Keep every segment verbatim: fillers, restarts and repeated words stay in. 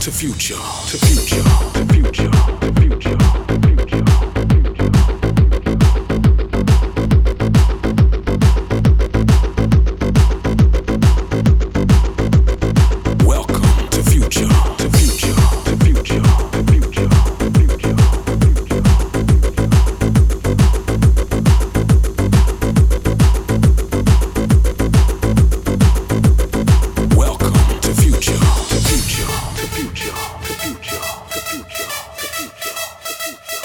to future, to future, to future, to future, to future. Welcome to future, to future, to future, to future, to future. Welcome to future, to future, to future, to future, to future, to future, to future.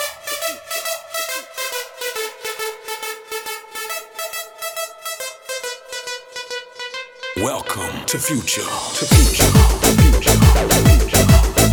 Welcome to future, to future, to future, to future.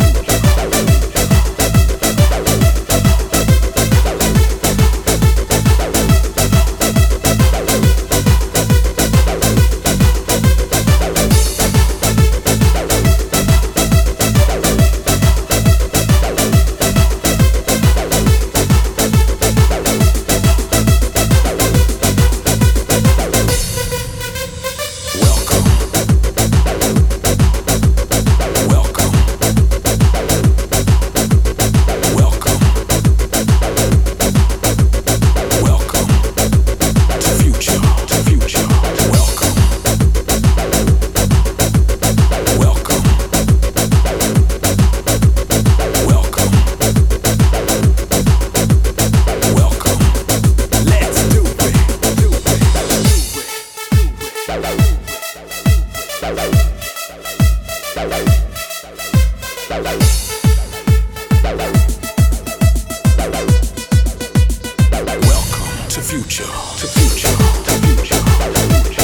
To future, to future, to future, to future.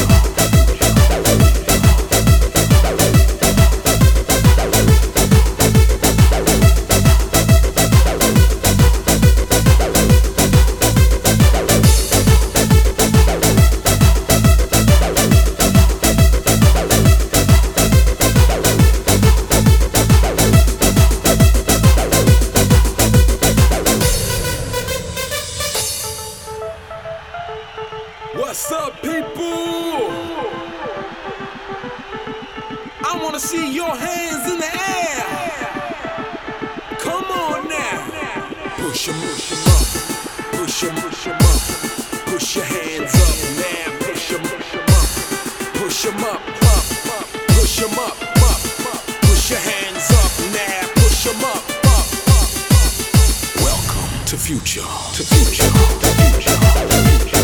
What's up, people? I wanna see your hands in the air. Come on now. Push 'em, push 'em up. Push 'em, push 'em up. Push your hands up now. Push 'em, push 'em up. Push 'em up, up, up. Push 'em up, up, up. Push your hands up now. Push 'em up, up, up. Welcome to future, to future, to future, to future.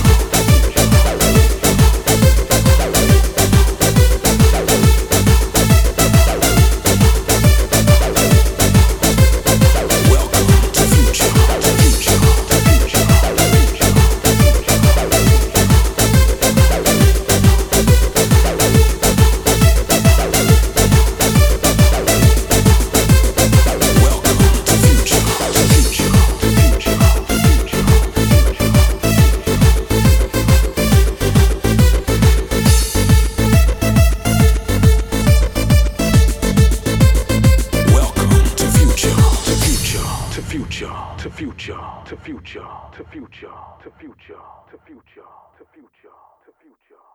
To future, to future, to future, to future, to future, to future, to future, to future.